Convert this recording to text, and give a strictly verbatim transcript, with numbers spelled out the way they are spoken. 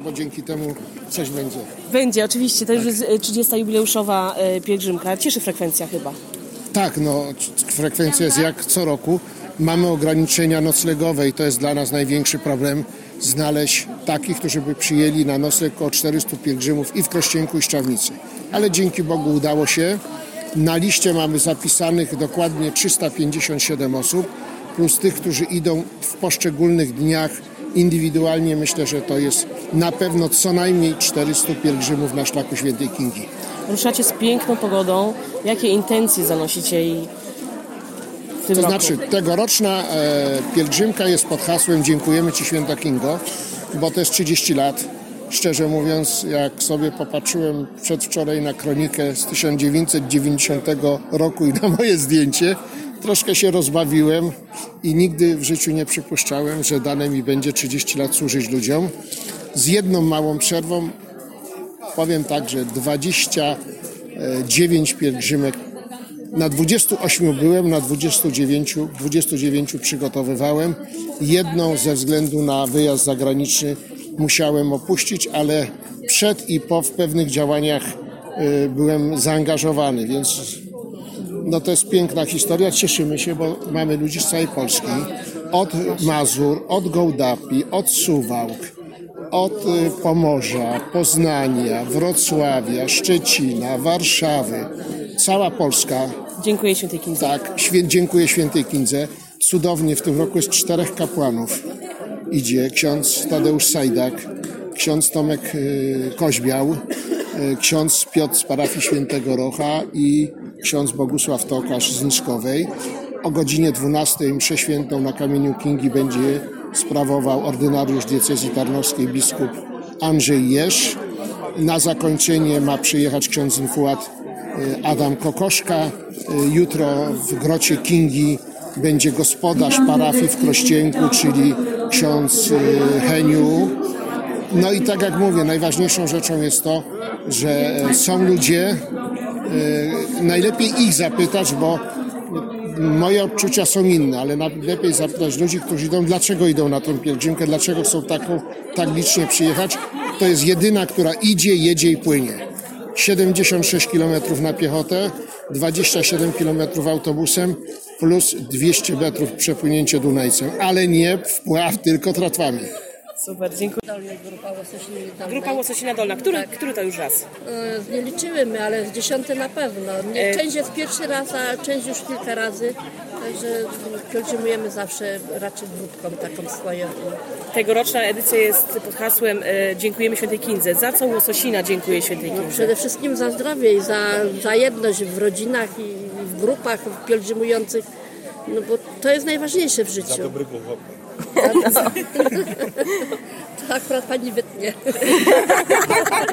bo dzięki temu coś będzie. Będzie, oczywiście. To już jest trzydziesta jubileuszowa pielgrzymka. Cieszy frekwencja chyba. Tak, no frekwencja jest jak co roku. Mamy ograniczenia noclegowe i to jest dla nas największy problem. Znaleźć takich, którzy by przyjęli na nocleg około czterystu pielgrzymów i w Krościenku, i Szczawnicy. Ale dzięki Bogu udało się. Na liście mamy zapisanych dokładnie trzysta pięćdziesiąt siedem osób, plus tych, którzy idą w poszczególnych dniach indywidualnie. Myślę, że to jest na pewno co najmniej czterystu pielgrzymów na szlaku Świętej Kingi. Ruszacie z piękną pogodą. Jakie intencje zanosicie i w tym To roku? znaczy tegoroczna e, pielgrzymka jest pod hasłem Dziękujemy Ci, Święta Kingo, bo to jest trzydzieści lat. Szczerze mówiąc, jak sobie popatrzyłem przedwczoraj na kronikę z tysiąc dziewięćset dziewięćdziesiątego roku i na moje zdjęcie, troszkę się rozbawiłem i nigdy w życiu nie przypuszczałem, że dane mi będzie trzydzieści lat służyć ludziom. Z jedną małą przerwą, powiem tak, że dwadzieścia dziewięć pielgrzymek, na dwudziestu ośmiu byłem, na dwudziestu dziewięciu, dwudziestu dziewięciu przygotowywałem. Jedną ze względu na wyjazd zagraniczny musiałem opuścić, ale przed i po w pewnych działaniach y, byłem zaangażowany, więc no to jest piękna historia. Cieszymy się, bo mamy ludzi z całej Polski. Od Mazur, od Gołdapi, od Suwałk, od y, Pomorza, Poznania, Wrocławia, Szczecina, Warszawy. Cała Polska. Dziękuję Świętej Kindze. Tak, świę, dziękuję Świętej Kindze. Cudownie, w tym roku jest czterech kapłanów. Idzie ksiądz Tadeusz Sajdak, ksiądz Tomek y, Koźbiał, y, ksiądz Piotr z parafii Świętego Rocha i ksiądz Bogusław Tokarz z Niszkowej. O godzinie dwunastej mszę świętą na kamieniu Kingi będzie sprawował ordynariusz diecezji tarnowskiej biskup Andrzej Jeż. Na zakończenie ma przyjechać ksiądz infuat Adam Kokoszka. Jutro w grocie Kingi będzie gospodarz parafii w Krościenku, czyli ksiądz Heniu. No i tak jak mówię, najważniejszą rzeczą jest to, że są ludzie, najlepiej ich zapytać, bo moje odczucia są inne, ale najlepiej zapytać ludzi, którzy idą, dlaczego idą na tę pielgrzymkę, dlaczego chcą taką, tak licznie przyjechać. To jest jedyna, która idzie, jedzie i płynie. siedemdziesiąt sześć kilometrów na piechotę, dwadzieścia siedem kilometrów autobusem, plus dwieście metrów przepłynięcie Dunajcem, ale nie wpław, tylko tratwami. Super, dziękuję. Grupa Łososina Dolna. Grupa Łososina Dolna. Który, Tak. który to już raz? E, Nie liczymy, ale z dziesiąty na pewno. Nie, część jest pierwszy raz, a część już kilka razy. Także pielgrzymujemy zawsze raczej grupką taką swoją. Tegoroczna edycja jest pod hasłem e, Dziękujemy Świętej Kindze. Za co Łososina dziękuję Świętej Kindze? Przede wszystkim za zdrowie i za, za jedność w rodzinach i w grupach pielgrzymujących. No bo to jest najważniejsze w życiu. Za dobrego chłopa. To akurat pani wytnie.